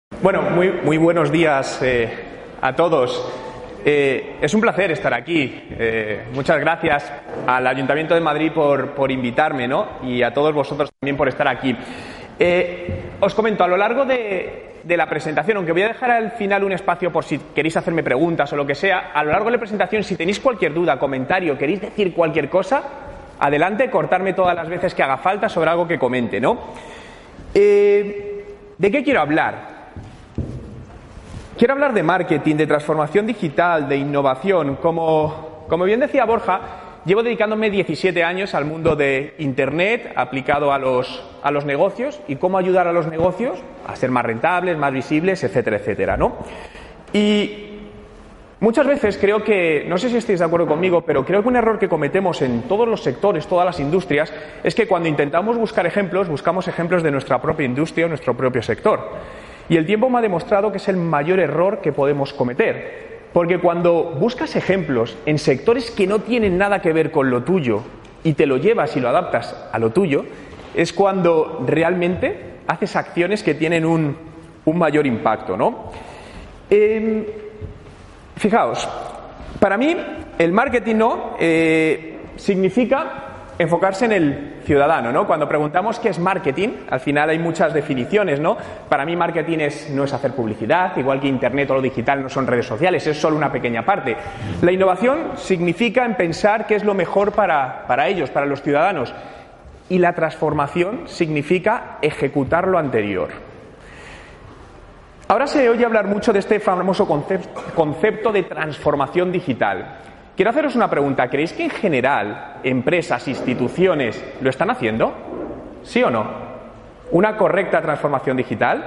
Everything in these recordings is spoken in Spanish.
Bueno, muy buenos días a todos. Es un placer estar aquí. Muchas gracias al Ayuntamiento de Madrid por invitarme, ¿no? Y a todos vosotros también por estar aquí. Os comento, a lo largo de la presentación, aunque voy a dejar al final un espacio por si queréis hacerme preguntas o lo que sea, a lo largo de la presentación, si tenéis cualquier duda, comentario, queréis decir cualquier cosa, adelante, cortarme todas las veces que haga falta sobre algo que comente, ¿no? ¿De qué quiero hablar? Quiero hablar de marketing, de transformación digital, de innovación. Como bien decía Borja, llevo dedicándome 17 años al mundo de Internet aplicado a los negocios y cómo ayudar a los negocios a ser más rentables, más visibles, etcétera, etcétera, ¿no? Y muchas veces creo que, no sé si estáis de acuerdo conmigo, pero creo que un error que cometemos en todos los sectores, todas las industrias, es que cuando intentamos buscar ejemplos, buscamos ejemplos de nuestra propia industria o nuestro propio sector. Y el tiempo me ha demostrado que es el mayor error que podemos cometer. Porque cuando buscas ejemplos en sectores que no tienen nada que ver con lo tuyo y te lo llevas y lo adaptas a lo tuyo, es cuando realmente haces acciones que tienen un mayor impacto, ¿no? Fijaos, para mí el marketing no significa enfocarse en el ciudadano, ¿no? Cuando preguntamos qué es marketing, al final hay muchas definiciones, ¿no? Para mí marketing no es hacer publicidad, igual que Internet o lo digital no son redes sociales, es solo una pequeña parte. La innovación significa en pensar qué es lo mejor para ellos, para los ciudadanos. Y la transformación significa ejecutar lo anterior. Ahora se oye hablar mucho de este famoso concepto de transformación digital. Quiero haceros una pregunta. ¿Creéis que en general empresas, instituciones lo están haciendo? ¿Sí o no? ¿Una correcta transformación digital?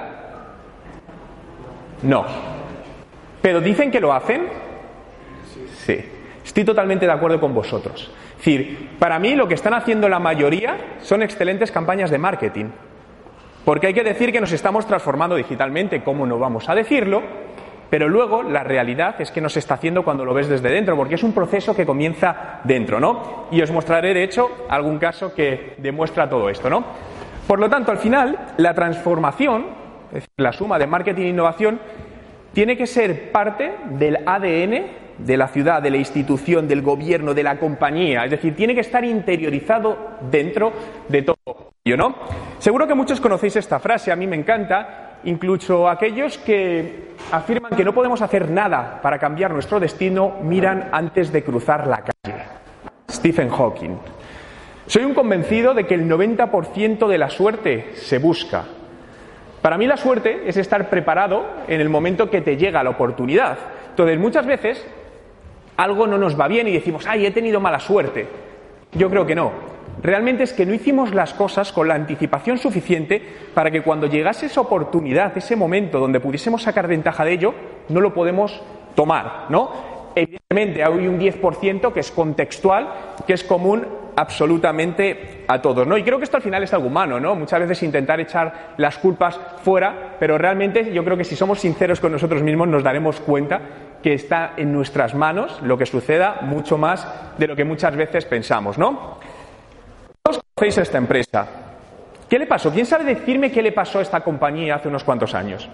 No. ¿Pero dicen que lo hacen? Sí. Estoy totalmente de acuerdo con vosotros. Es decir, para mí lo que están haciendo la mayoría son excelentes campañas de marketing. Porque hay que decir que nos estamos transformando digitalmente. ¿Cómo no vamos a decirlo? Pero luego la realidad es que no se está haciendo cuando lo ves desde dentro, porque es un proceso que comienza dentro, ¿no? Y os mostraré, de hecho, algún caso que demuestra todo esto, ¿no? Por lo tanto, al final, la transformación, es decir, la suma de marketing e innovación, tiene que ser parte del ADN de la ciudad, de la institución, del gobierno, de la compañía. Es decir, tiene que estar interiorizado dentro de todo ello, ¿no? Seguro que muchos conocéis esta frase, a mí me encanta. Incluso aquellos que afirman que no podemos hacer nada para cambiar nuestro destino miran antes de cruzar la calle. Stephen Hawking. Soy un convencido de que el 90% de la suerte se busca. Para mí la suerte es estar preparado en el momento que te llega la oportunidad. Entonces, muchas veces algo no nos va bien y decimos, ¡ay, he tenido mala suerte! Yo creo que no. Realmente es que no hicimos las cosas con la anticipación suficiente para que cuando llegase esa oportunidad, ese momento donde pudiésemos sacar ventaja de ello, no lo podemos tomar, ¿no? Evidentemente hay un 10% que es contextual, que es común absolutamente a todos, ¿no? Y creo que esto al final es algo humano, ¿no? Muchas veces intentar echar las culpas fuera, pero realmente yo creo que si somos sinceros con nosotros mismos nos daremos cuenta que está en nuestras manos lo que suceda mucho más de lo que muchas veces pensamos, ¿no? Todos conocéis esta empresa. ¿Qué le pasó? ¿Quién sabe decirme qué le pasó a esta compañía hace unos cuantos años?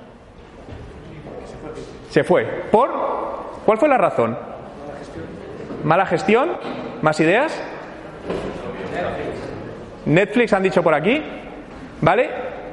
Se fue. ¿Por? ¿Cuál fue la razón? ¿Mala gestión? ¿Más ideas? Netflix han dicho por aquí. ¿Vale?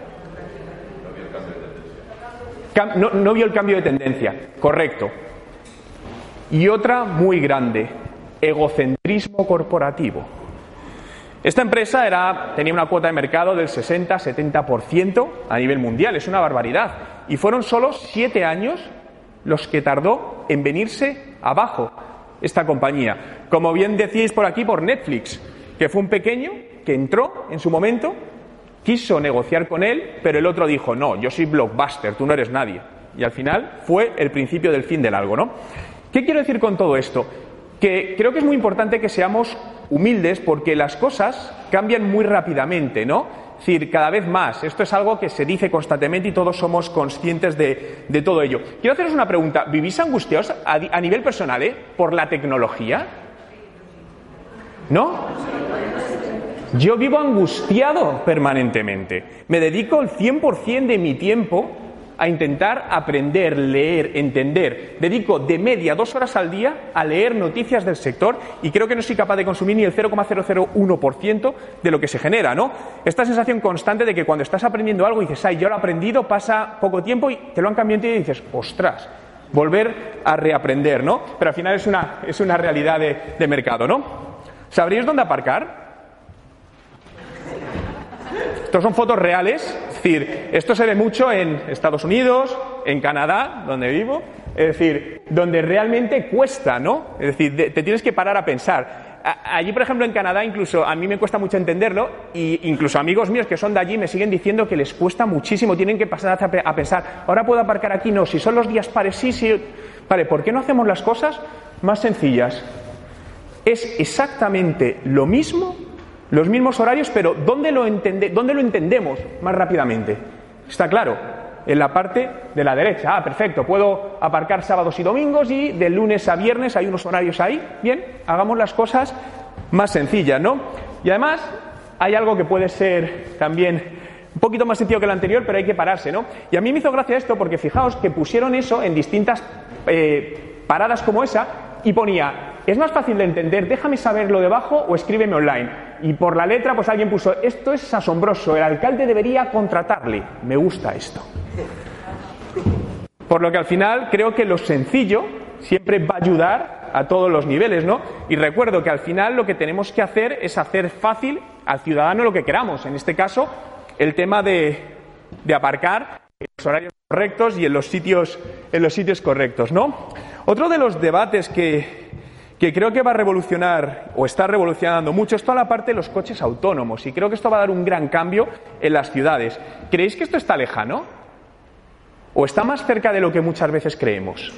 No vio el cambio de tendencia. Correcto. Y otra muy grande. Egocentrismo corporativo. Esta empresa tenía una cuota de mercado del 60-70% a nivel mundial. Es una barbaridad. Y fueron solo 7 años los que tardó en venirse abajo esta compañía. Como bien decíais por aquí, por Netflix, que fue un pequeño que entró en su momento, quiso negociar con él, pero el otro dijo, no, yo soy Blockbuster, tú no eres nadie. Y al final fue el principio del fin del algo, ¿no? ¿Qué quiero decir con todo esto? Que creo que es muy importante que seamos humildes porque las cosas cambian muy rápidamente, ¿no? Es decir, cada vez más. Esto es algo que se dice constantemente y todos somos conscientes de todo ello. Quiero haceros una pregunta. ¿Vivís angustiados a nivel personal, por la tecnología? ¿No? Yo vivo angustiado permanentemente. Me dedico el 100% de mi tiempo a intentar aprender, leer, entender. Dedico de media 2 horas al día a leer noticias del sector y creo que no soy capaz de consumir ni el 0,001% de lo que se genera, ¿no? Esta sensación constante de que cuando estás aprendiendo algo y dices, ay, yo lo he aprendido, pasa poco tiempo y te lo han cambiado y dices, ostras, volver a reaprender, ¿no? Pero al final es una realidad de mercado, ¿no? ¿Sabríais dónde aparcar? Estos son fotos reales, es decir, esto se ve mucho en Estados Unidos, en Canadá, donde vivo, es decir, donde realmente cuesta, ¿no? Es decir, te tienes que parar a pensar. Allí, por ejemplo, en Canadá, incluso a mí me cuesta mucho entenderlo, y incluso amigos míos que son de allí me siguen diciendo que les cuesta muchísimo, tienen que pasar a pensar, ahora puedo aparcar aquí, no, si son los días pares, sí. Vale, ¿por qué no hacemos las cosas más sencillas? Es exactamente lo mismo, los mismos horarios, pero ¿dónde lo entendemos más rápidamente? Está claro, en la parte de la derecha. Ah, perfecto, puedo aparcar sábados y domingos y de lunes a viernes hay unos horarios ahí. Bien, hagamos las cosas más sencillas, ¿no? Y además hay algo que puede ser también un poquito más sencillo que el anterior, pero hay que pararse, ¿no? Y a mí me hizo gracia esto porque fijaos que pusieron eso en distintas paradas como esa y ponía, es más fácil de entender, déjame saberlo debajo o escríbeme online. Y por la letra, pues alguien puso, esto es asombroso, el alcalde debería contratarle. Me gusta esto. Por lo que al final creo que lo sencillo siempre va a ayudar a todos los niveles, ¿no? Y recuerdo que al final lo que tenemos que hacer es hacer fácil al ciudadano lo que queramos. En este caso, el tema de aparcar en los horarios correctos y en los sitios correctos, ¿no? Otro de los debates que creo que va a revolucionar o está revolucionando mucho es toda la parte de los coches autónomos y creo que esto va a dar un gran cambio en las ciudades. ¿Creéis que esto está lejano? ¿O está más cerca de lo que muchas veces creemos?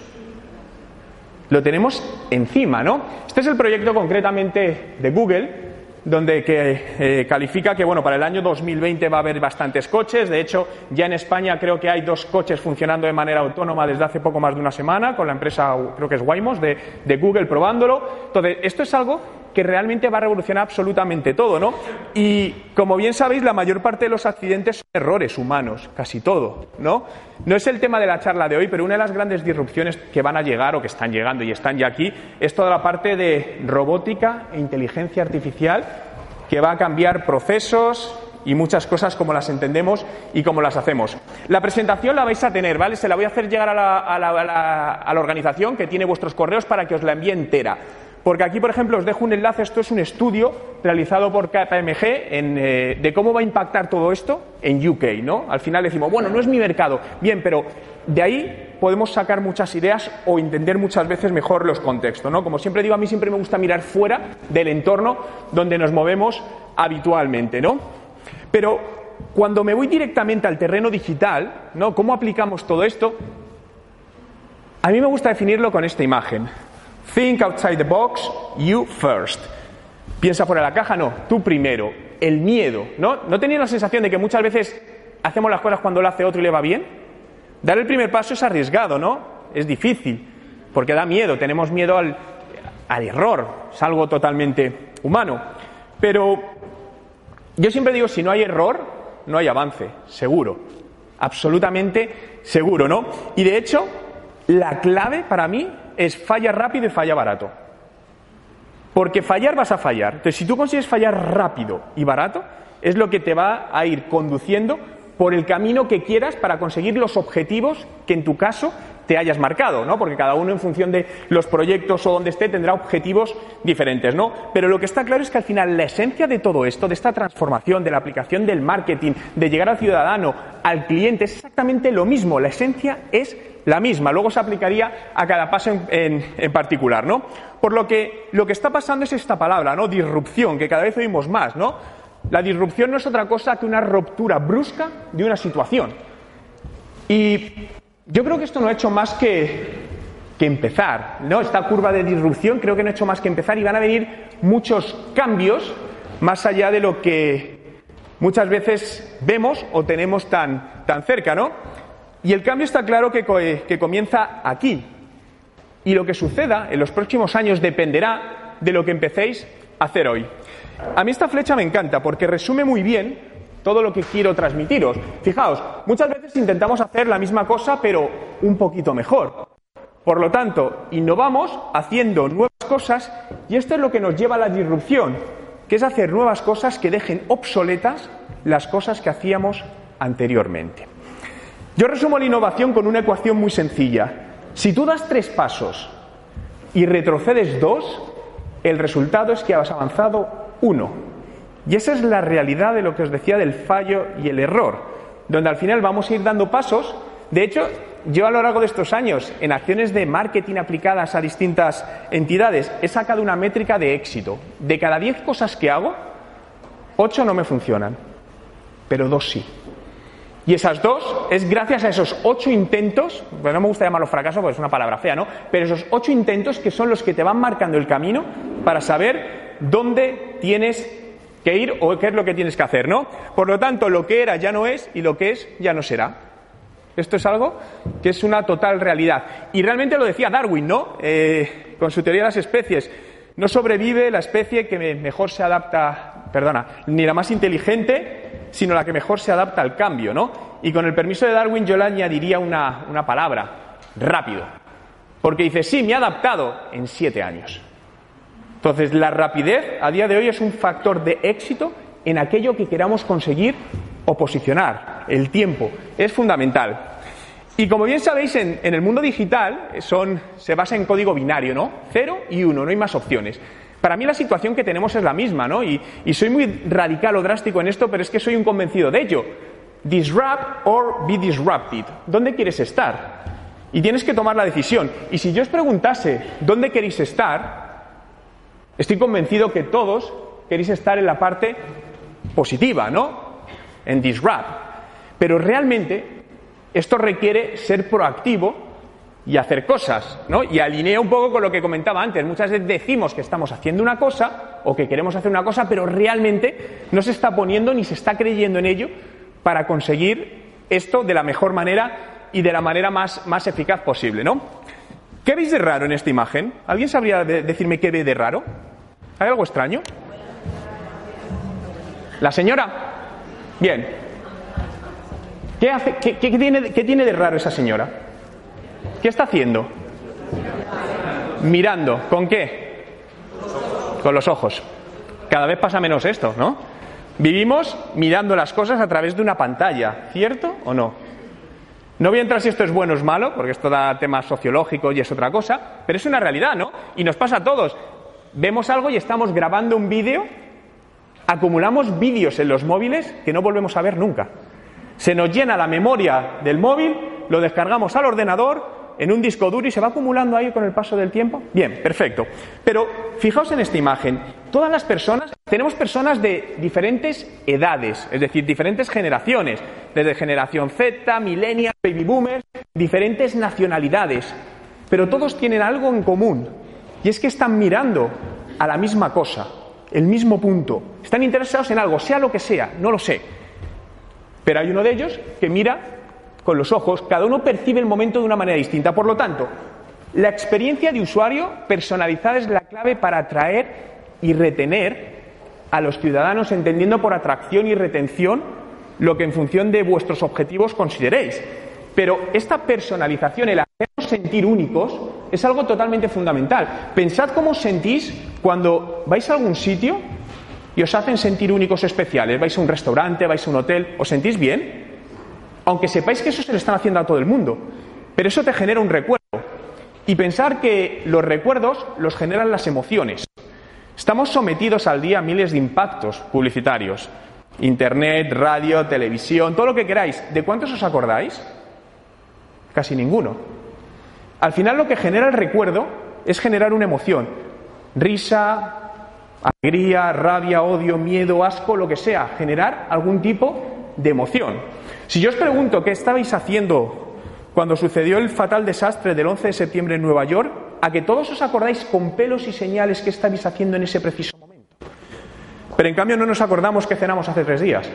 Lo tenemos encima, ¿no? Este es el proyecto concretamente de Google, donde califica que, bueno, para el año 2020 va a haber bastantes coches. De hecho, ya en España creo que hay 2 coches funcionando de manera autónoma desde hace poco más de una semana, con la empresa, creo que es Waymo, de Google probándolo. Entonces, esto es algo que realmente va a revolucionar absolutamente todo, ¿no? Y, como bien sabéis, la mayor parte de los accidentes son errores humanos, casi todo, ¿no? No es el tema de la charla de hoy, pero una de las grandes disrupciones que van a llegar, o que están llegando y están ya aquí, es toda la parte de robótica e inteligencia artificial que va a cambiar procesos y muchas cosas como las entendemos y como las hacemos. La presentación la vais a tener, ¿vale? Se la voy a hacer llegar a la organización que tiene vuestros correos para que os la envíe entera. Porque aquí, por ejemplo, os dejo un enlace. Esto es un estudio realizado por KPMG de cómo va a impactar todo esto en UK, ¿no? Al final decimos, bueno, no es mi mercado. Bien, pero de ahí podemos sacar muchas ideas o entender muchas veces mejor los contextos, ¿no? Como siempre digo, a mí siempre me gusta mirar fuera del entorno donde nos movemos habitualmente, ¿no? Pero cuando me voy directamente al terreno digital, ¿no? ¿Cómo aplicamos todo esto? A mí me gusta definirlo con esta imagen. Think outside the box, you first. Piensa fuera de la caja, no, tú primero. El miedo, ¿no? ¿No tenéis la sensación de que muchas veces hacemos las cosas cuando lo hace otro y le va bien? Dar el primer paso es arriesgado, ¿no? Es difícil, porque da miedo, tenemos miedo al error, es algo totalmente humano. Pero yo siempre digo, si no hay error, no hay avance, seguro, absolutamente seguro, ¿no? Y de hecho, la clave para mí es falla rápido y falla barato. Porque fallar vas a fallar. Entonces, si tú consigues fallar rápido y barato, es lo que te va a ir conduciendo por el camino que quieras para conseguir los objetivos que en tu caso te hayas marcado, ¿no? Porque cada uno en función de los proyectos o donde esté tendrá objetivos diferentes, ¿no? Pero lo que está claro es que al final la esencia de todo esto, de esta transformación, de la aplicación del marketing, de llegar al ciudadano, al cliente, es exactamente lo mismo. La esencia es la misma. Luego se aplicaría a cada paso en particular, ¿no? Por lo que está pasando es esta palabra, ¿no? Disrupción, que cada vez oímos más, ¿no? La disrupción no es otra cosa que una ruptura brusca de una situación. Y yo creo que esto no ha hecho más que empezar, ¿no? Esta curva de disrupción creo que no ha hecho más que empezar y van a venir muchos cambios más allá de lo que muchas veces vemos o tenemos tan cerca, ¿no? Y el cambio está claro que comienza aquí. Y lo que suceda en los próximos años dependerá de lo que empecéis a hacer hoy. A mí esta flecha me encanta porque resume muy bien todo lo que quiero transmitiros. Fijaos, muchas veces intentamos hacer la misma cosa, pero un poquito mejor. Por lo tanto, innovamos haciendo nuevas cosas y esto es lo que nos lleva a la disrupción, que es hacer nuevas cosas que dejen obsoletas las cosas que hacíamos anteriormente. Yo resumo la innovación con una ecuación muy sencilla. Si tú das 3 pasos y retrocedes 2, el resultado es que has avanzado 1. Y esa es la realidad de lo que os decía del fallo y el error, donde al final vamos a ir dando pasos. De hecho, yo a lo largo de estos años, en acciones de marketing aplicadas a distintas entidades, he sacado una métrica de éxito. De cada 10 cosas que hago, 8 no me funcionan, pero 2 sí. Y esas 2 es gracias a esos 8 intentos, pues no me gusta llamarlo fracaso porque es una palabra fea, ¿no? Pero esos 8 intentos que son los que te van marcando el camino para saber dónde tienes que ir o qué es lo que tienes que hacer, ¿no? Por lo tanto, lo que era ya no es y lo que es ya no será. Esto es algo que es una total realidad. Y realmente lo decía Darwin, ¿no? Con su teoría de las especies. No sobrevive la especie que mejor se adapta, ni la más inteligente, sino la que mejor se adapta al cambio, ¿no? Y con el permiso de Darwin yo le añadiría una palabra, rápido. Porque dice, sí, me he adaptado en 7 años. Entonces, la rapidez a día de hoy es un factor de éxito en aquello que queramos conseguir o posicionar. El tiempo es fundamental. Y como bien sabéis, en el mundo digital se basa en código binario, ¿no? 0 y 1, no hay más opciones. Para mí la situación que tenemos es la misma, ¿no? Y soy muy radical o drástico en esto, pero es que soy un convencido de ello. Disrupt or be disrupted. ¿Dónde quieres estar? Y tienes que tomar la decisión. Y si yo os preguntase dónde queréis estar, estoy convencido que todos queréis estar en la parte positiva, ¿no? En disrupt. Pero realmente esto requiere ser proactivo y hacer cosas, ¿no? Y alinea un poco con lo que comentaba antes. Muchas veces decimos que estamos haciendo una cosa o que queremos hacer una cosa, pero realmente no se está poniendo ni se está creyendo en ello para conseguir esto de la mejor manera y de la manera más eficaz posible, ¿no? ¿Qué veis de raro en esta imagen? ¿Alguien sabría decirme qué ve de raro? ¿Hay algo extraño? ¿La señora? Bien. ¿Qué hace? ¿Qué tiene de raro esa señora? ¿Qué está haciendo? Mirando. ¿Con qué? Con los ojos. Cada vez pasa menos esto, ¿no? Vivimos mirando las cosas a través de una pantalla, ¿cierto o no? No voy a entrar si esto es bueno o es malo, porque esto da temas sociológicos y es otra cosa, pero es una realidad, ¿no? Y nos pasa a todos. Vemos algo y estamos grabando un vídeo, acumulamos vídeos en los móviles que no volvemos a ver nunca. Se nos llena la memoria del móvil, lo descargamos al ordenador, en un disco duro y se va acumulando ahí con el paso del tiempo. Bien, perfecto. Pero fijaos en esta imagen. Todas las personas, tenemos personas de diferentes edades, es decir, diferentes generaciones, desde generación Z, millennials, baby boomers, diferentes nacionalidades. Pero todos tienen algo en común, y es que están mirando a la misma cosa, el mismo punto. Están interesados en algo, sea lo que sea, no lo sé. Pero hay uno de ellos que mira con los ojos, cada uno percibe el momento de una manera distinta. Por lo tanto, la experiencia de usuario personalizada es la clave para atraer y retener a los ciudadanos, entendiendo por atracción y retención lo que en función de vuestros objetivos consideréis. Pero esta personalización, el hacernos sentir únicos, es algo totalmente fundamental. Pensad cómo os sentís cuando vais a algún sitio y os hacen sentir únicos especiales. Vais a un restaurante, vais a un hotel, ¿os sentís bien? Aunque sepáis que eso se lo están haciendo a todo el mundo. Pero eso te genera un recuerdo. Y pensar que los recuerdos los generan las emociones. Estamos sometidos al día a miles de impactos publicitarios. Internet, radio, televisión, todo lo que queráis. ¿De cuántos os acordáis? Casi ninguno. Al final lo que genera el recuerdo es generar una emoción. Risa, alegría, rabia, odio, miedo, asco, lo que sea. Generar algún tipo de emoción. Si yo os pregunto qué estabais haciendo cuando sucedió el fatal desastre del 11 de septiembre en Nueva York, a que todos os acordáis con pelos y señales qué estabais haciendo en ese preciso momento. Pero en cambio no nos acordamos qué cenamos hace 3 días.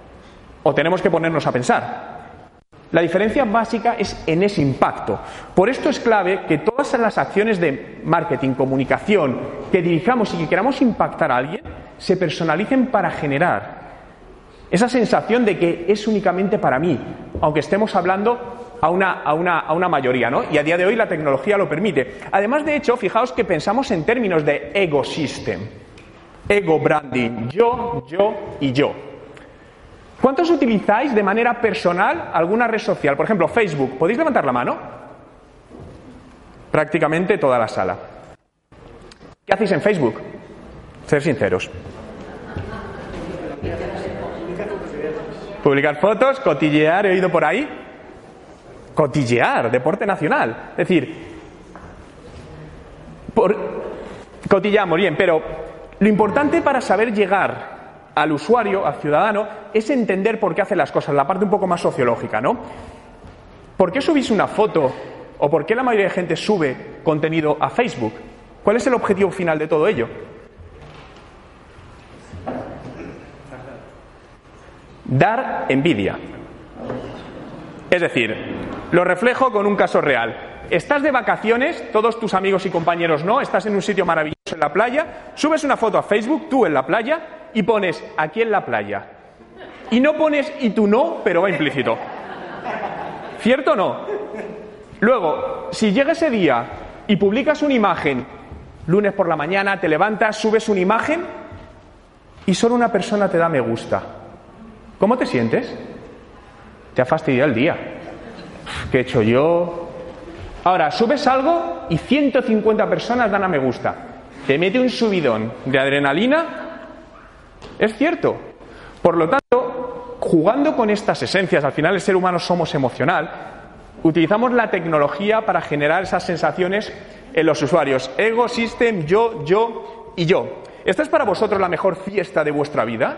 O tenemos que ponernos a pensar. La diferencia básica es en ese impacto. Por esto es clave que todas las acciones de marketing, comunicación, que dirijamos y que queramos impactar a alguien, se personalicen para generar Esa sensación de que es únicamente para mí, aunque estemos hablando a una mayoría, ¿no? Y a día de hoy la tecnología lo permite. Además, de hecho, fijaos que pensamos en términos de ecosystem, ego branding, yo y yo. ¿Cuántos utilizáis de manera personal alguna red social? Por ejemplo, Facebook. ¿Podéis levantar la mano? Prácticamente toda la sala. ¿Qué hacéis en Facebook? Ser sinceros. Publicar fotos, cotillear, he oído por ahí. Cotillear, deporte nacional. Es decir, cotilleamos, bien, pero lo importante para saber llegar al usuario, al ciudadano, es entender por qué hace las cosas, la parte un poco más sociológica, ¿no? ¿Por qué subís una foto o por qué la mayoría de gente sube contenido a Facebook? ¿Cuál es el objetivo final de todo ello? Dar envidia. Es decir, lo reflejo con un caso real. Estás de vacaciones, todos tus amigos y compañeros no, estás en un sitio maravilloso en la playa, subes una foto a Facebook, tú en la playa, y pones aquí en la playa. Y no pones y tú no, pero va implícito. ¿Cierto o no? Luego, si llega ese día y publicas una imagen, lunes por la mañana, te levantas, subes una imagen y solo una persona te da me gusta, ¿cómo te sientes? Te ha fastidiado el día. ¿Qué he hecho yo? Ahora, subes algo y 150 personas dan a me gusta. Te mete un subidón de adrenalina. Es cierto. Por lo tanto, jugando con estas esencias, al final el ser humano somos emocional, utilizamos la tecnología para generar esas sensaciones en los usuarios. Ego, system, yo y yo. ¿Esta es para vosotros la mejor fiesta de vuestra vida?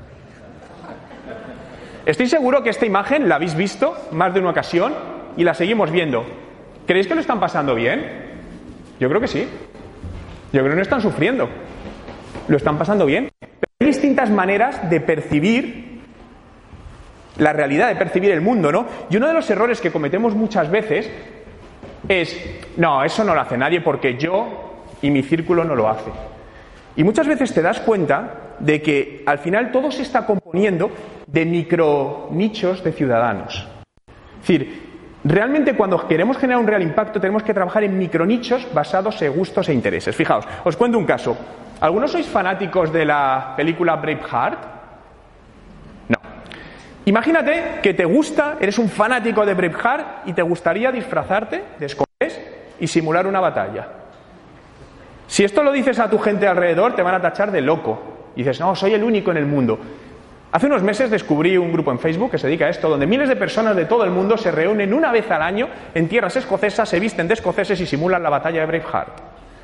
Estoy seguro que esta imagen la habéis visto más de una ocasión y la seguimos viendo. ¿Creéis que lo están pasando bien? Yo creo que sí. Yo creo que no están sufriendo. Lo están pasando bien. Pero hay distintas maneras de percibir la realidad, de percibir el mundo, ¿no? Y uno de los errores que cometemos muchas veces es, no, eso no lo hace nadie porque yo y mi círculo no lo hace. Y muchas veces te das cuenta de que al final todo se está componiendo de micro nichos de ciudadanos. Es decir, realmente cuando queremos generar un real impacto tenemos que trabajar en micronichos basados en gustos e intereses. Fijaos, os cuento un caso. ¿Algunos sois fanáticos de la película Braveheart? No. Imagínate que te gusta, eres un fanático de Braveheart y te gustaría disfrazarte de escocés y simular una batalla. Si esto lo dices a tu gente alrededor te van a tachar de loco. Y dices, no, soy el único en el mundo. Hace unos meses descubrí un grupo en Facebook que se dedica a esto, donde miles de personas de todo el mundo se reúnen una vez al año en tierras escocesas, se visten de escoceses y simulan la batalla de Braveheart.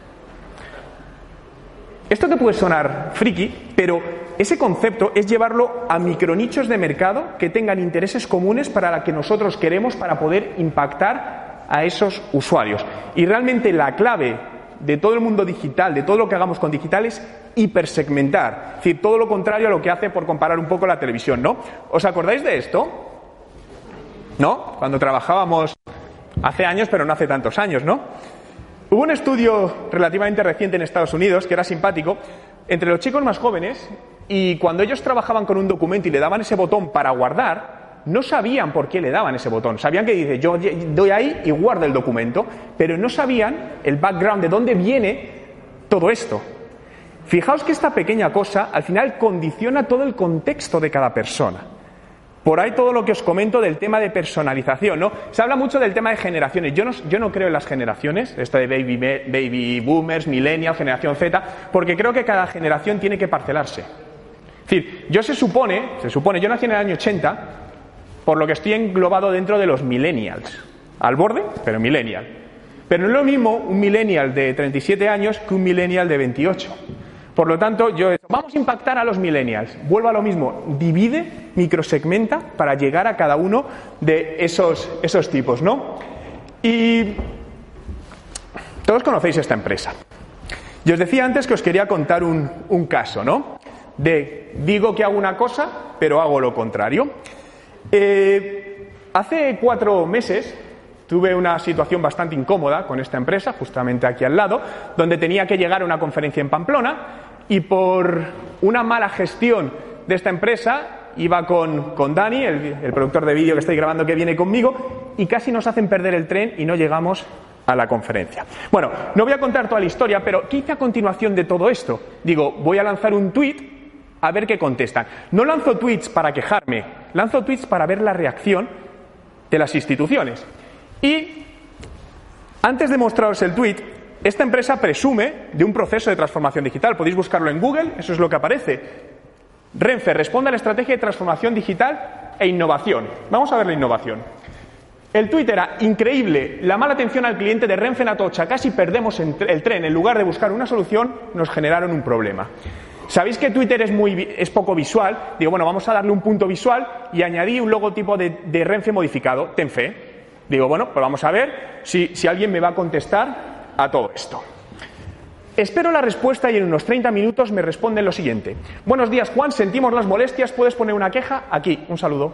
Esto te puede sonar friki, pero ese concepto es llevarlo a micronichos de mercado que tengan intereses comunes para la que nosotros queremos para poder impactar a esos usuarios. Y realmente la clave de todo el mundo digital, de todo lo que hagamos con digital es hipersegmentar. Es decir, todo lo contrario a lo que hace, por comparar un poco, la televisión, ¿no? ¿Os acordáis de esto? ¿No? Cuando trabajábamos hace años, pero no hace tantos años, ¿no? Hubo un estudio relativamente reciente en Estados Unidos que era simpático entre los chicos más jóvenes y cuando ellos trabajaban con un documento y le daban ese botón para guardar, no sabían por qué le daban ese botón. Sabían que dice, yo doy ahí y guardo el documento, pero no sabían el background de dónde viene todo esto. Fijaos que esta pequeña cosa al final condiciona todo el contexto de cada persona. Por ahí todo lo que os comento del tema de personalización, ¿no? Se habla mucho del tema de generaciones. Yo no creo en las generaciones, esto de baby boomers, millennials, generación Z, porque creo que cada generación tiene que parcelarse. Es decir, se supone, yo nací en el año 80, por lo que estoy englobado dentro de los millennials. Al borde, pero millennial. Pero no es lo mismo un millennial de 37 años que un millennial de 28. Por lo tanto, vamos a impactar a los millennials. Vuelvo a lo mismo, divide, microsegmenta para llegar a cada uno de esos tipos, ¿no? Y todos conocéis esta empresa. Yo os decía antes que os quería contar un caso, ¿no? Digo que hago una cosa, pero hago lo contrario. Hace 4 meses tuve una situación bastante incómoda con esta empresa, justamente aquí al lado, donde tenía que llegar a una conferencia en Pamplona y por una mala gestión de esta empresa iba con Dani, el productor de vídeo que estoy grabando que viene conmigo, y casi nos hacen perder el tren y no llegamos a la conferencia. Bueno, no voy a contar toda la historia, pero ¿qué hice a continuación de todo esto? Digo, voy a lanzar un tweet a ver qué contestan. No lanzo tweets para quejarme, lanzo tweets para ver la reacción de las instituciones. Y antes de mostraros el tweet, esta empresa presume de un proceso de transformación digital. Podéis buscarlo en Google, eso es lo que aparece. Renfe responde a la estrategia de transformación digital e innovación. Vamos a ver la innovación. El tuit era increíble, la mala atención al cliente de Renfe en Atocha, casi perdemos el tren, en lugar de buscar una solución, nos generaron un problema. ¿Sabéis que Twitter es poco visual? Digo, bueno, vamos a darle un punto visual y añadí un logotipo de Renfe modificado, ten fe. Digo, bueno, pues vamos a ver si alguien me va a contestar a todo esto. Espero la respuesta y en unos 30 minutos me responden lo siguiente. Buenos días, Juan, sentimos las molestias, ¿puedes poner una queja? Aquí, un saludo.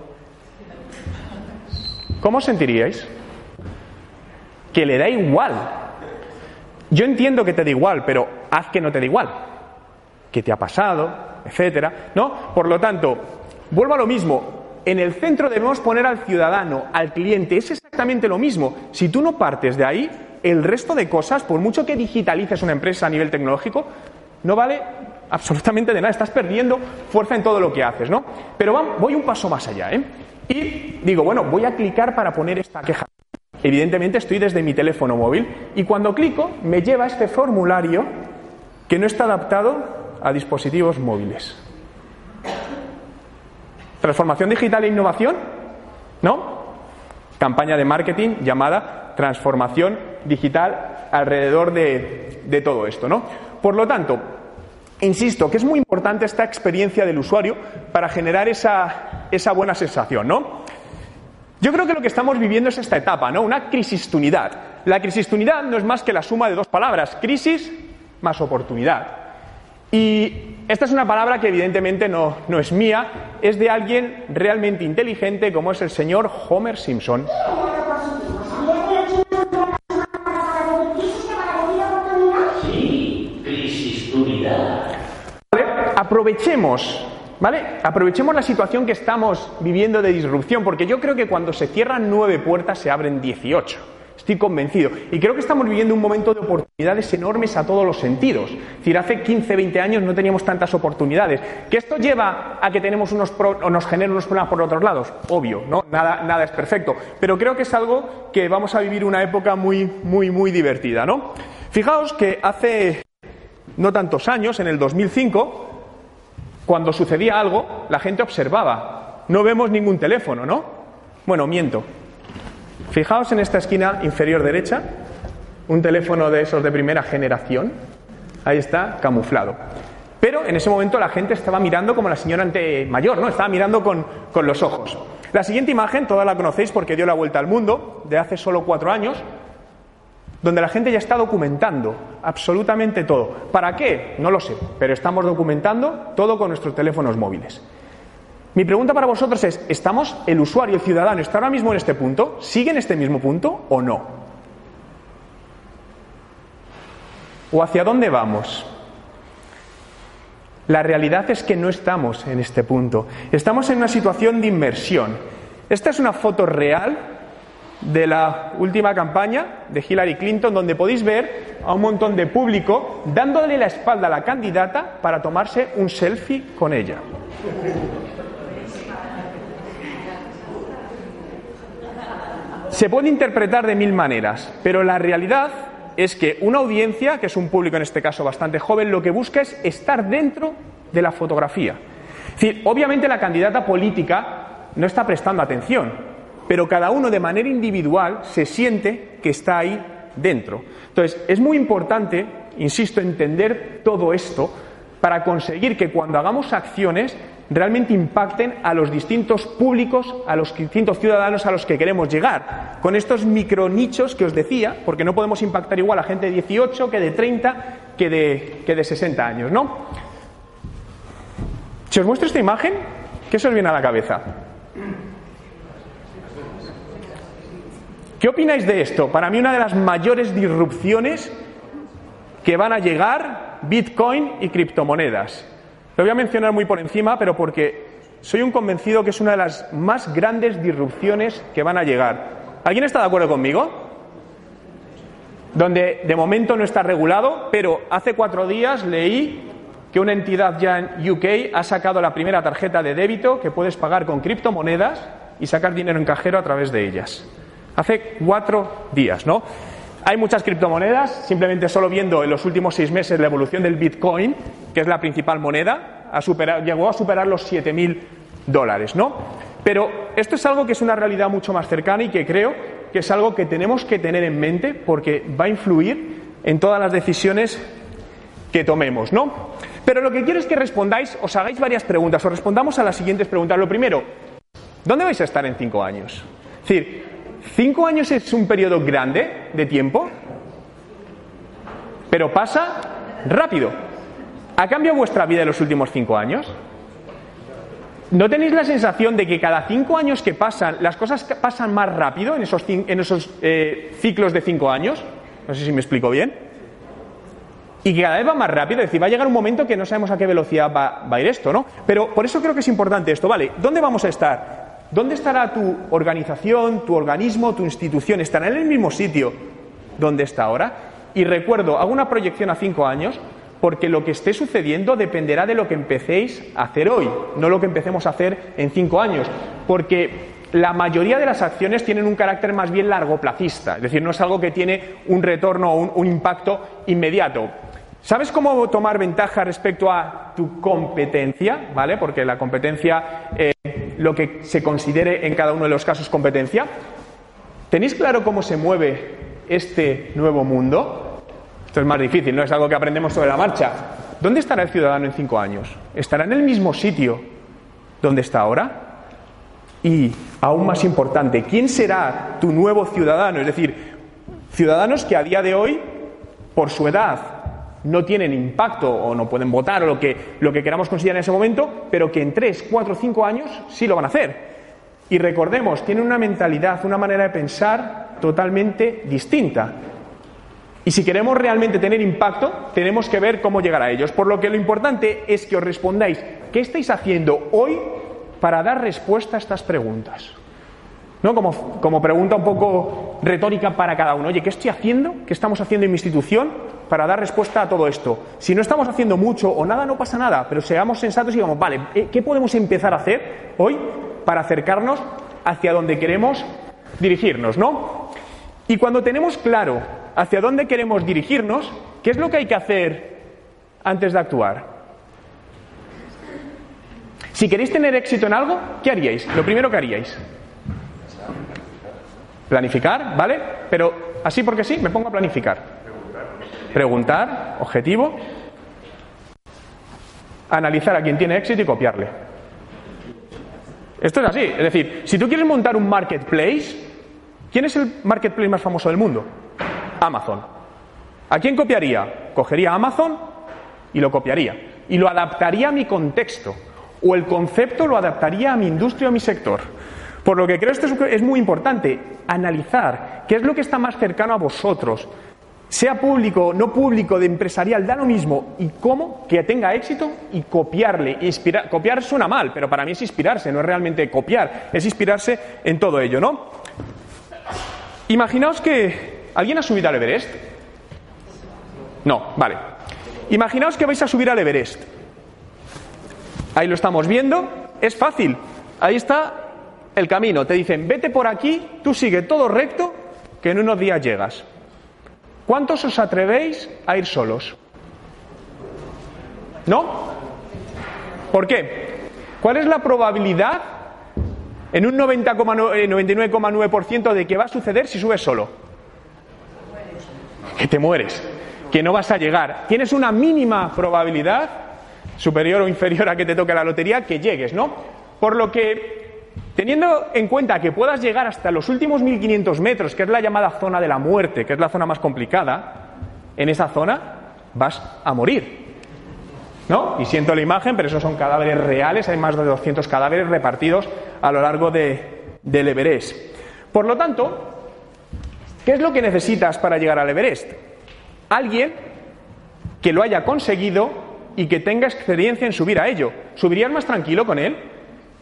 ¿Cómo os sentiríais? Que le da igual. Yo entiendo que te da igual, pero haz que no te da igual. ¿Qué te ha pasado? Etcétera, ¿no? Por lo tanto, vuelvo a lo mismo. En el centro debemos poner al ciudadano, al cliente. Es exactamente lo mismo. Si tú no partes de ahí, el resto de cosas, por mucho que digitalices una empresa a nivel tecnológico, no vale absolutamente de nada. Estás perdiendo fuerza en todo lo que haces, ¿no? Pero voy un paso más allá, ¿eh? Y digo, bueno, voy a clicar para poner esta queja. Evidentemente estoy desde mi teléfono móvil y cuando clico me lleva a este formulario que no está adaptado a dispositivos móviles. ¿Transformación digital e innovación? ¿No? Campaña de marketing llamada transformación digital alrededor de todo esto, ¿no? Por lo tanto, insisto que es muy importante esta experiencia del usuario para generar esa buena sensación, ¿no? Yo creo que lo que estamos viviendo es esta etapa, ¿no? Una crisistunidad. La crisistunidad no es más que la suma de dos palabras, crisis más oportunidad. Y esta es una palabra que evidentemente no es mía, es de alguien realmente inteligente como es el señor Homer Simpson. Sí, crisistunidad. Aprovechemos, ¿vale? Aprovechemos la situación que estamos viviendo de disrupción, porque yo creo que cuando se cierran 9 puertas se abren 18. Estoy convencido. Y creo que estamos viviendo un momento de oportunidades enormes a todos los sentidos. Es decir, hace 15, 20 años no teníamos tantas oportunidades. ¿Que esto lleva a que tenemos nos genere unos problemas por otros lados? Obvio, ¿no? Nada es perfecto. Pero creo que es algo que vamos a vivir una época muy, muy, muy divertida, ¿no? Fijaos que hace no tantos años, en el 2005, cuando sucedía algo, la gente observaba. No vemos ningún teléfono, ¿no? Bueno, miento. Fijaos en esta esquina inferior derecha, un teléfono de esos de primera generación. Ahí está, camuflado. Pero en ese momento la gente estaba mirando como la señora mayor, ¿no? Estaba mirando con los ojos. La siguiente imagen, toda la conocéis porque dio la vuelta al mundo, de hace solo 4 años, donde la gente ya está documentando absolutamente todo. ¿Para qué? No lo sé, pero estamos documentando todo con nuestros teléfonos móviles. Mi pregunta para vosotros es, ¿estamos, el usuario, el ciudadano, está ahora mismo en este punto? ¿Sigue en este mismo punto o no? ¿O hacia dónde vamos? La realidad es que no estamos en este punto. Estamos en una situación de inmersión. Esta es una foto real de la última campaña de Hillary Clinton, donde podéis ver a un montón de público dándole la espalda a la candidata para tomarse un selfie con ella. Se puede interpretar de 1000 maneras, pero la realidad es que una audiencia, que es un público en este caso bastante joven, lo que busca es estar dentro de la fotografía. Es decir, obviamente la candidata política no está prestando atención, pero cada uno de manera individual se siente que está ahí dentro. Entonces, es muy importante, insisto, entender todo esto para conseguir que cuando hagamos acciones realmente impacten a los distintos públicos, a los distintos ciudadanos a los que queremos llegar, con estos micronichos que os decía, porque no podemos impactar igual a gente de 18 que de 30 que de 60 años, ¿no? Si os muestro esta imagen, ¿qué se os viene a la cabeza? ¿Qué opináis de esto? Para mí una de las mayores disrupciones que van a llegar, Bitcoin y criptomonedas. Lo voy a mencionar muy por encima, pero porque soy un convencido que es una de las más grandes disrupciones que van a llegar. ¿Alguien está de acuerdo conmigo? Donde de momento no está regulado, pero hace 4 días leí que una entidad ya en UK ha sacado la primera tarjeta de débito que puedes pagar con criptomonedas y sacar dinero en cajero a través de ellas. Hace 4 días, ¿no? Hay muchas criptomonedas, simplemente solo viendo en los últimos 6 meses la evolución del Bitcoin, que es la principal moneda, llegó a superar los $7.000, ¿no? Pero esto es algo que es una realidad mucho más cercana y que creo que es algo que tenemos que tener en mente porque va a influir en todas las decisiones que tomemos, ¿no? Pero lo que quiero es que respondáis, os hagáis varias preguntas, os respondamos a las siguientes preguntas. Lo primero, ¿dónde vais a estar en 5 años? Es decir, 5 años es un periodo grande de tiempo, pero pasa rápido. ¿Ha cambiado vuestra vida en los últimos 5 años? ¿No tenéis la sensación de que cada 5 años que pasan, las cosas pasan más rápido en esos ciclos de 5 años? No sé si me explico bien. Y que cada vez va más rápido, es decir, va a llegar un momento que no sabemos a qué velocidad va a ir esto, ¿no? Pero por eso creo que es importante esto, ¿vale? ¿Dónde vamos a estar? ¿Dónde estará tu organización, tu organismo, tu institución? ¿Estará en el mismo sitio donde está ahora? Y recuerdo, hago una proyección a 5 años porque lo que esté sucediendo dependerá de lo que empecéis a hacer hoy, no lo que empecemos a hacer en 5 años. Porque la mayoría de las acciones tienen un carácter más bien largoplacista, es decir, no es algo que tiene un retorno o un impacto inmediato. ¿Sabes cómo tomar ventaja respecto a tu competencia? ¿Vale? Porque la competencia, lo que se considere en cada uno de los casos competencia. ¿Tenéis claro cómo se mueve este nuevo mundo? Esto es más difícil, no es algo que aprendemos sobre la marcha. ¿Dónde estará el ciudadano en 5 años? ¿Estará en el mismo sitio donde está ahora? Y, aún más importante, ¿quién será tu nuevo ciudadano? Es decir, ciudadanos que a día de hoy, por su edad, no tienen impacto o no pueden votar o lo que queramos considerar en ese momento, pero que en 3, 4, 5 años sí lo van a hacer. Y recordemos, tienen una mentalidad, una manera de pensar totalmente distinta. Y si queremos realmente tener impacto, tenemos que ver cómo llegar a ellos. Por lo que lo importante es que os respondáis qué estáis haciendo hoy para dar respuesta a estas preguntas. ¿No? Como pregunta un poco retórica para cada uno. Oye, ¿qué estoy haciendo? ¿Qué estamos haciendo en mi institución para dar respuesta a todo esto? Si no estamos haciendo mucho o nada, no pasa nada, pero seamos sensatos y digamos, vale, ¿qué podemos empezar a hacer hoy para acercarnos hacia donde queremos dirigirnos, ¿no? Y cuando tenemos claro hacia dónde queremos dirigirnos, ¿qué es lo que hay que hacer antes de actuar? Si queréis tener éxito en algo, ¿qué haríais? Lo primero que haríais. Planificar, ¿vale? Pero así porque sí, me pongo a planificar. Preguntar, objetivo. Analizar a quien tiene éxito y copiarle. Esto es así. Es decir, si tú quieres montar un marketplace, ¿quién es el marketplace más famoso del mundo? Amazon. ¿A quién copiaría? Cogería Amazon y lo copiaría. Y lo adaptaría a mi contexto. O el concepto lo adaptaría a mi industria o a mi sector. Por lo que creo que esto es muy importante, analizar qué es lo que está más cercano a vosotros, sea público, no público, de empresarial, da lo mismo, y cómo que tenga éxito y copiarle. Copiar suena mal, pero para mí es inspirarse, no es realmente copiar, es inspirarse en todo ello, ¿no? Imaginaos que... ¿Alguien ha subido al Everest? No, vale. Imaginaos que vais a subir al Everest. Ahí lo estamos viendo, es fácil, ahí está el camino, te dicen, vete por aquí, tú sigue todo recto, que en unos días llegas. ¿Cuántos os atrevéis a ir solos? ¿No? ¿Por qué? ¿Cuál es la probabilidad en un 99,9% de que va a suceder si subes solo? Que te mueres, que no vas a llegar. Tienes una mínima probabilidad, superior o inferior a que te toque la lotería, que llegues, ¿no? Por lo que... Teniendo en cuenta que puedas llegar hasta los últimos 1500 metros, que es la llamada zona de la muerte, que es la zona más complicada, en esa zona vas a morir, ¿no? Y siento la imagen, pero esos son cadáveres reales, hay más de 200 cadáveres repartidos a lo largo del Everest. Por lo tanto, ¿qué es lo que necesitas para llegar al Everest? Alguien que lo haya conseguido y que tenga experiencia en subir a ello. ¿Subirías más tranquilo con él?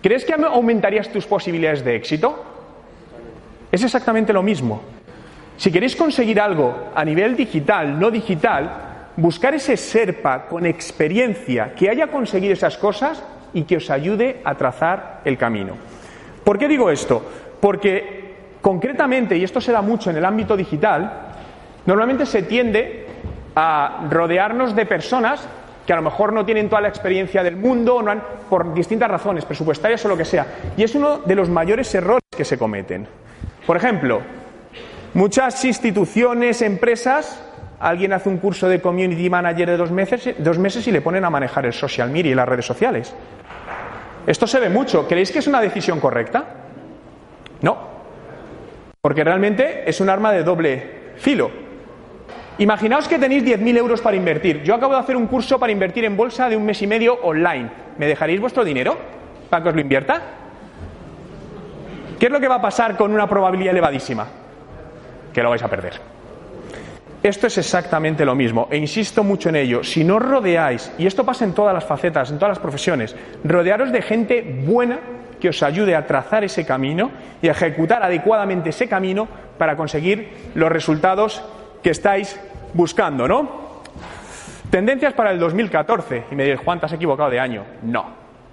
¿crees que aumentarías tus posibilidades de éxito? Es exactamente lo mismo. Si queréis conseguir algo a nivel digital, no digital, buscar ese Sherpa con experiencia que haya conseguido esas cosas y que os ayude a trazar el camino. ¿Por qué digo esto? Porque concretamente, y esto se da mucho en el ámbito digital, normalmente se tiende a rodearnos de personas que a lo mejor no tienen toda la experiencia del mundo, o no han, por distintas razones, presupuestarias o lo que sea. Y es uno de los mayores errores que se cometen. Por ejemplo, muchas instituciones, empresas, alguien hace un curso de community manager de 2 meses y le ponen a manejar el social media y las redes sociales. Esto se ve mucho. ¿Creéis que es una decisión correcta? No. Porque realmente es un arma de doble filo. Imaginaos que tenéis 10.000 euros para invertir. Yo acabo de hacer un curso para invertir en bolsa de 1 mes y medio online. ¿Me dejaréis vuestro dinero para que os lo invierta? ¿Qué es lo que va a pasar con una probabilidad elevadísima? Que lo vais a perder. Esto es exactamente lo mismo, e insisto mucho en ello. Si no os rodeáis, y esto pasa en todas las facetas, en todas las profesiones, rodearos de gente buena que os ayude a trazar ese camino y a ejecutar adecuadamente ese camino para conseguir los resultados que estáis buscando, ¿no? Tendencias para el 2014. Y me diréis, Juan, ¿te has equivocado de año? No.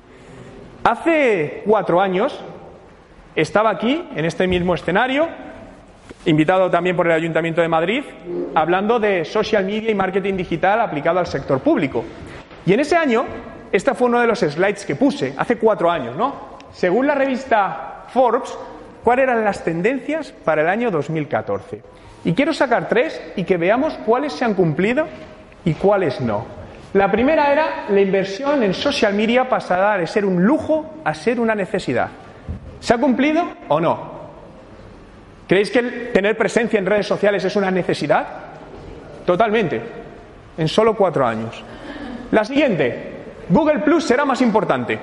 Hace 4 años estaba aquí, en este mismo escenario, invitado también por el Ayuntamiento de Madrid, hablando de social media y marketing digital aplicado al sector público. Y en ese año, este fue uno de los slides que puse, hace 4 años, ¿no? Según la revista Forbes, ¿cuáles eran las tendencias para el año 2014? Y quiero sacar 3 y que veamos cuáles se han cumplido y cuáles no. La primera era la inversión en social media pasada de ser un lujo a ser una necesidad. ¿Se ha cumplido o no? ¿Creéis que tener presencia en redes sociales es una necesidad? Totalmente. En solo 4 años. La siguiente. Google Plus será más importante.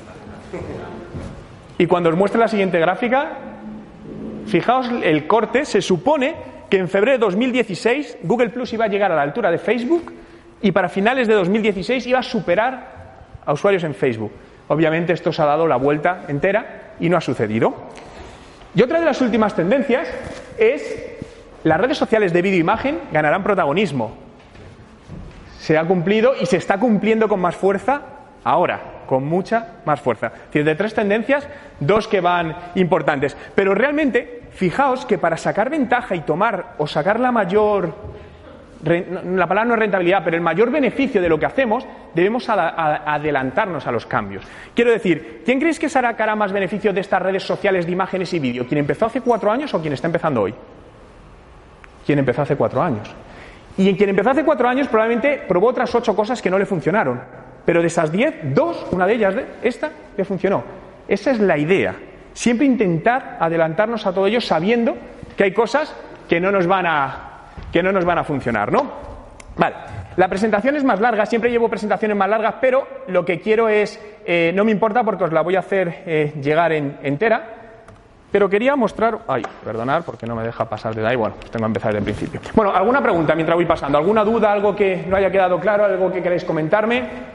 Y cuando os muestre la siguiente gráfica, fijaos el corte, se supone que en febrero de 2016 Google Plus iba a llegar a la altura de Facebook y para finales de 2016 iba a superar a usuarios en Facebook. Obviamente esto se ha dado la vuelta entera y no ha sucedido. Y otra de las últimas tendencias es las redes sociales de vídeo e imagen ganarán protagonismo. Se ha cumplido y se está cumpliendo con más fuerza ahora, con mucha más fuerza. Es decir, de 3 tendencias, 2 que van importantes. Pero realmente, fijaos que para sacar ventaja y tomar o sacar la mayor, la palabra no es rentabilidad, pero el mayor beneficio de lo que hacemos, debemos adelantarnos a los cambios. Quiero decir, ¿quién creéis que sacará más beneficio de estas redes sociales de imágenes y vídeo? ¿Quién empezó hace 4 años o quien está empezando hoy? Quien empezó hace 4 años. Y en quien empezó hace 4 años probablemente probó otras 8 cosas que no le funcionaron. Pero de esas 10, 2, una de ellas, esta, le funcionó. Esa es la idea. Siempre intentar adelantarnos a todo ello sabiendo que hay cosas que no nos van a funcionar, ¿no? Vale. La presentación es más larga, siempre llevo presentaciones más largas, pero lo que quiero es, no me importa porque os la voy a hacer llegar entera, pero quería mostrar, perdonad porque no me deja pasar de ahí, bueno, pues tengo que empezar desde el principio. Bueno, ¿alguna pregunta mientras voy pasando? ¿Alguna duda, algo que no haya quedado claro, algo que queráis comentarme?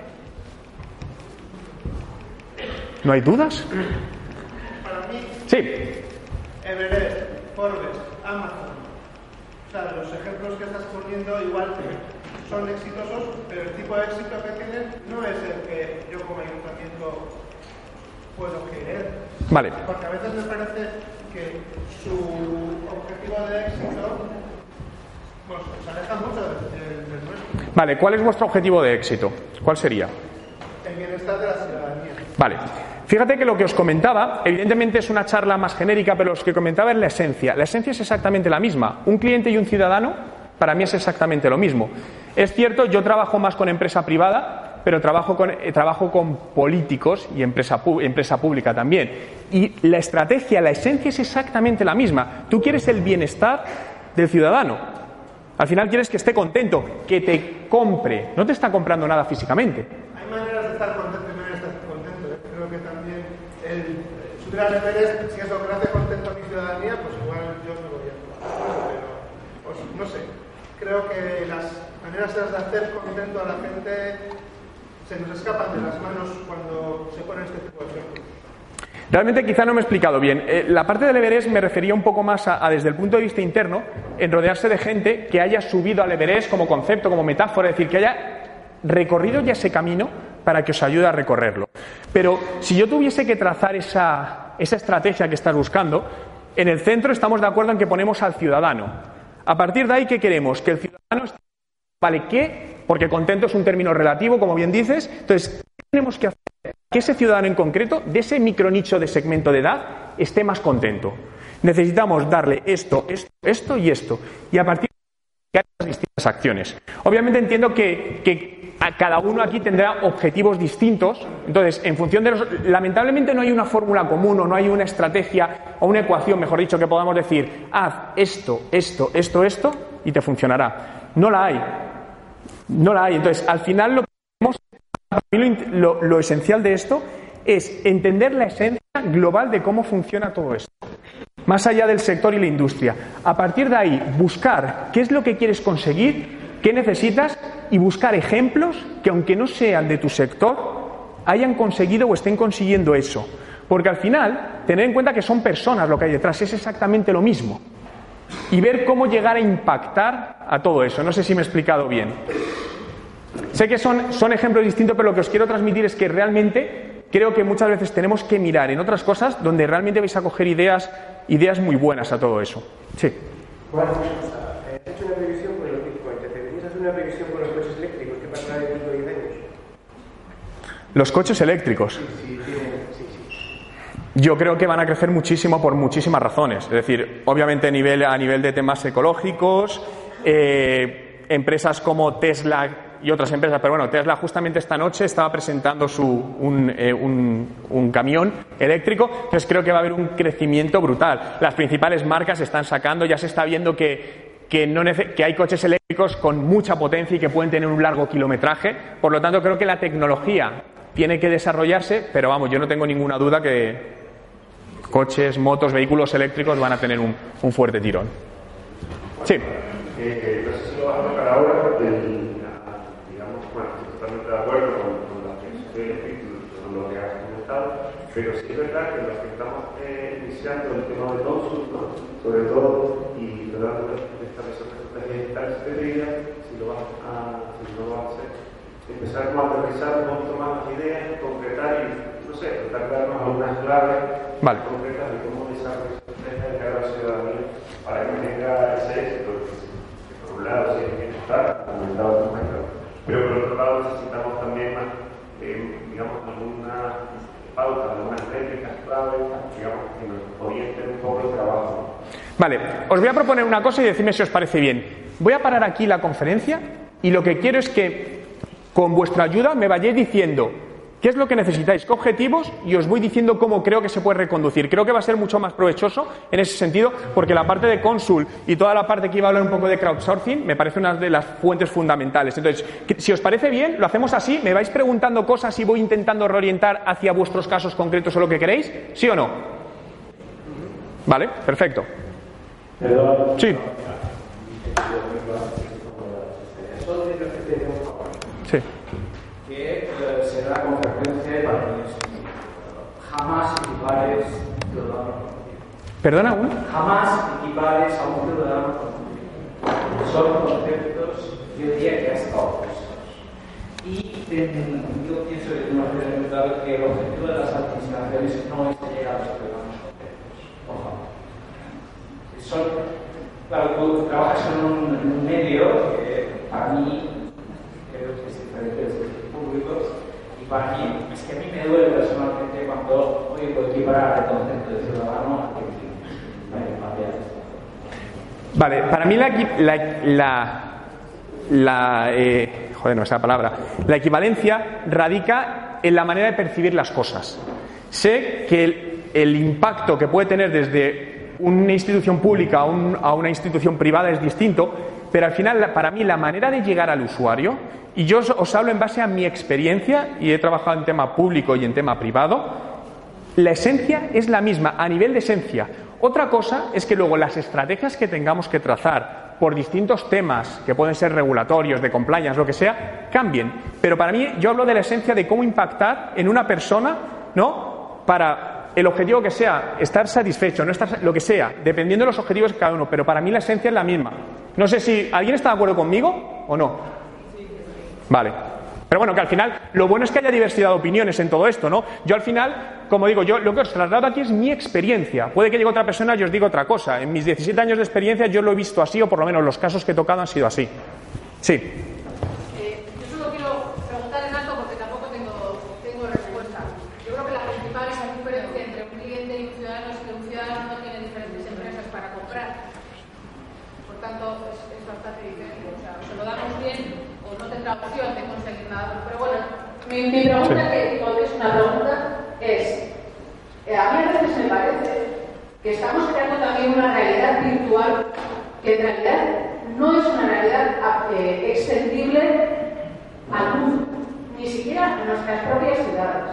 ¿No hay dudas? Para mí, sí. Everest, Forbes, Amazon, o sea, los ejemplos que estás poniendo igual son exitosos, pero el tipo de éxito que tienen no es el que yo como ayuntamiento puedo querer. Vale. Porque a veces me parece que su objetivo de éxito se aleja mucho del nuestro. Vale, ¿cuál es vuestro objetivo de éxito? ¿Cuál sería? El bienestar de la ciudadanía. Vale. Fíjate que lo que os comentaba, evidentemente es una charla más genérica, pero lo que comentaba es la esencia. La esencia es exactamente la misma. Un cliente y un ciudadano, para mí es exactamente lo mismo. Es cierto, yo trabajo más con empresa privada, pero trabajo con políticos y empresa pública también. Y la estrategia, la esencia es exactamente la misma. Tú quieres el bienestar del ciudadano. Al final quieres que esté contento, que te compre. No te está comprando nada físicamente. Hay maneras de estar contento y maneras de estar contento. Creo que también subir al Everest, si es lo que hace contento a mi ciudadanía, pues igual yo me voy a... Pero, pues, no sé. Creo que las maneras de hacer contento a la gente se nos escapan de las manos cuando se ponen este tipo de ejemplos. Realmente quizá no me he explicado bien. La parte del Everest me refería un poco más a desde el punto de vista interno, en rodearse de gente que haya subido al Everest como concepto, como metáfora, es decir, que haya recorrido ya ese camino para que os ayude a recorrerlo. Pero si yo tuviese que trazar esa estrategia que estás buscando, en el centro estamos de acuerdo en que ponemos al ciudadano. A partir de ahí, ¿qué queremos? Que el ciudadano esté... ¿Vale qué? Porque contento es un término relativo, como bien dices. Entonces, ¿qué tenemos que hacer? Que ese ciudadano en concreto, de ese micronicho de segmento de edad, esté más contento. Necesitamos darle esto y esto. Y a partir de ahí, las distintas acciones. Obviamente entiendo que cada uno aquí tendrá objetivos distintos. Entonces, en función de los... Lamentablemente no hay una fórmula común o no hay una estrategia o una ecuación, mejor dicho, que podamos decir, haz esto y te funcionará. No la hay. No la hay. Entonces, al final lo que tenemos, para mí lo esencial de esto es entender la esencia global de cómo funciona todo esto. Más allá del sector y la industria. A partir de ahí, buscar qué es lo que quieres conseguir, qué necesitas y buscar ejemplos que, aunque no sean de tu sector, hayan conseguido o estén consiguiendo eso. Porque al final, tener en cuenta que son personas lo que hay detrás, es exactamente lo mismo. Y ver cómo llegar a impactar a todo eso. No sé si me he explicado bien. Sé que son ejemplos distintos, pero lo que os quiero transmitir es que realmente creo que muchas veces tenemos que mirar en otras cosas donde realmente vais a coger ideas muy buenas a todo eso. Sí. Bueno, ¿has hecho una previsión con los bitcoins? ¿Te tenías hacer una previsión con los coches eléctricos? ¿Qué pasará dentro de 10 años? Los coches eléctricos. Sí. Yo creo que van a crecer muchísimo por muchísimas razones. Es decir, obviamente a nivel de temas ecológicos, empresas como Tesla y otras empresas, pero bueno, Tesla justamente esta noche estaba presentando un camión eléctrico, entonces creo que va a haber un crecimiento brutal. Las principales marcas están sacando, ya se está viendo que hay coches eléctricos con mucha potencia y que pueden tener un largo kilometraje, por lo tanto creo que la tecnología tiene que desarrollarse, pero vamos, yo no tengo ninguna duda que coches, motos, vehículos eléctricos van a tener un fuerte tirón. Sí. No sé si lo vas a tocar ahora, digamos, bueno, estoy totalmente de acuerdo con la filosofía y con lo que has comentado, pero sí es verdad que los que estamos iniciando el tema de consul, ¿no? Sobre todo, y tratando de establecer estrategias digitales, te diría, si no lo vas a hacer, empezar a aterrizar un poquito más las ideas, concretar y, no sé, tratar de darnos algunas claves concretas de cómo desarrollar estrategias de cara a la ciudadanía para que tenga ese éxito. Por un lado, sí, hay que estar, comentado otros métodos, pero por otro lado necesitamos también más, digamos, algunas pautas, algunas métricas claves, digamos, que nos orienten un poco el trabajo. Vale, os voy a proponer una cosa y decidme si os parece bien. Voy a parar aquí la conferencia y lo que quiero es que con vuestra ayuda me vayáis diciendo qué es lo que necesitáis, qué objetivos, y os voy diciendo cómo creo que se puede reconducir. Creo que va a ser mucho más provechoso en ese sentido, porque la parte de Consul y toda la parte que iba a hablar un poco de crowdsourcing me parece una de las fuentes fundamentales. Entonces, si os parece bien, lo hacemos así, me vais preguntando cosas y voy intentando reorientar hacia vuestros casos concretos o lo que queréis, ¿sí o no? Vale, perfecto. Sí. Sí. Que será con frecuencia de partidos. Jamás equipales ciudadanos. ¿Perdona aún? Jamás equipales a un ciudadano con son conceptos, yo diría que hasta opuestos. Y yo pienso que no has preguntado que el objetivo de las administraciones no es llegar a los ciudadanos conceptos. Claro, tú trabajas en un medio que para mí creo que es diferente de los públicos, y para mí es que a mí me duele personalmente cuando puedo equiparar el concepto de ciudadano a Vale, para mí la equivalencia radica en la manera de percibir las cosas. Sé que el impacto que puede tener desde una institución pública a una institución privada es distinto, pero al final, para mí, la manera de llegar al usuario, y yo os hablo en base a mi experiencia, y he trabajado en tema público y en tema privado, la esencia es la misma, a nivel de esencia. Otra cosa es que luego las estrategias que tengamos que trazar por distintos temas, que pueden ser regulatorios, de compliance, lo que sea, cambien. Pero para mí, yo hablo de la esencia de cómo impactar en una persona, ¿no?, para el objetivo que sea, estar satisfecho, no estar, lo que sea, dependiendo de los objetivos de cada uno, pero para mí la esencia es la misma. No sé si alguien está de acuerdo conmigo o no. Vale. Pero bueno, que al final lo bueno es que haya diversidad de opiniones en todo esto, ¿no? Yo al final, como digo, yo lo que os traslado aquí es mi experiencia. Puede que llegue otra persona y os diga otra cosa. En mis 17 años de experiencia yo lo he visto así, o por lo menos los casos que he tocado han sido así. Sí. Yo solo quiero preguntar en alto porque tampoco tengo respuesta. Yo creo que la principal es la diferencia entre un cliente y un ciudadano es que un ciudadano no tiene diferentes empresas para comprar. Por tanto, es bastante diferente. O sea, o se lo damos bien o no tendrá opción de conseguir nada. Pero bueno, mi pregunta, que es una pregunta, es, a mí a veces me parece que estamos creando también una realidad virtual que en realidad no es una realidad extendible al mundo, ni siquiera en nuestras propias ciudades.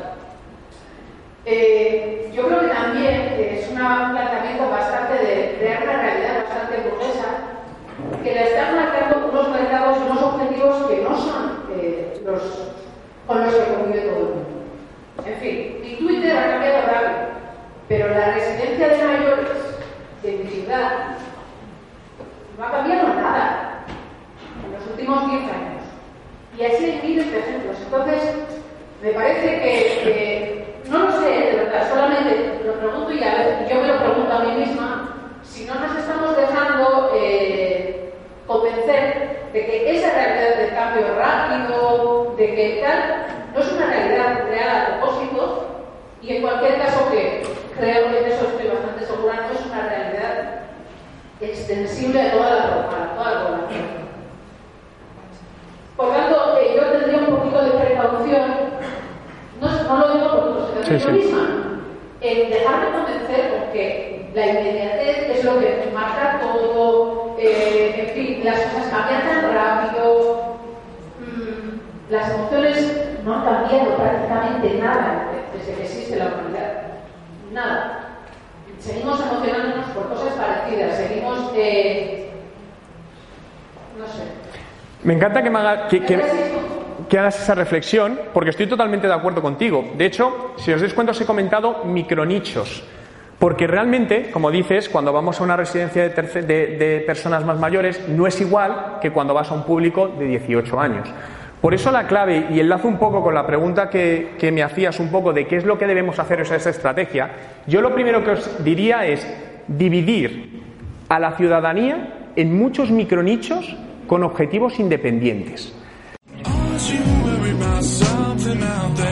Yo creo que también es un planteamiento bastante de crear una realidad bastante burguesa que le están marcando unos mercados y unos objetivos que no son los con los que convive todo el mundo. En fin, mi Twitter ha cambiado rápido, pero la residencia de mayores de mi ciudad no ha cambiado nada en los últimos 10 años. Y así hay miles de ejemplos. Entonces, me parece que no lo sé, de verdad, solamente lo pregunto y a ver, yo me lo pregunto a mí misma, si no nos estamos dejando convencer de que esa realidad del cambio rápido, de que tal, no es una realidad real a propósito, y en cualquier caso que creo que en eso estoy bastante segura, no es una realidad extensible a toda la población. Por tanto, yo tendría un poquito de precaución, no lo digo por vosotros, sino yo misma, en dejarme convencer con que la inmediatez es lo que marca todo, en fin, las cosas cambian tan rápido, las emociones no han cambiado prácticamente nada desde que existe la humanidad, nada. Seguimos emocionándonos por cosas parecidas, seguimos, no sé. Me encanta que hagas esa reflexión, porque estoy totalmente de acuerdo contigo. De hecho, si os dais cuenta, os he comentado micronichos. Porque realmente, como dices, cuando vamos a una residencia de personas más mayores, no es igual que cuando vas a un público de 18 años. Por eso la clave, y enlazo un poco con la pregunta que me hacías un poco de qué es lo que debemos hacer esa estrategia, yo lo primero que os diría es dividir a la ciudadanía en muchos micronichos con objetivos independientes.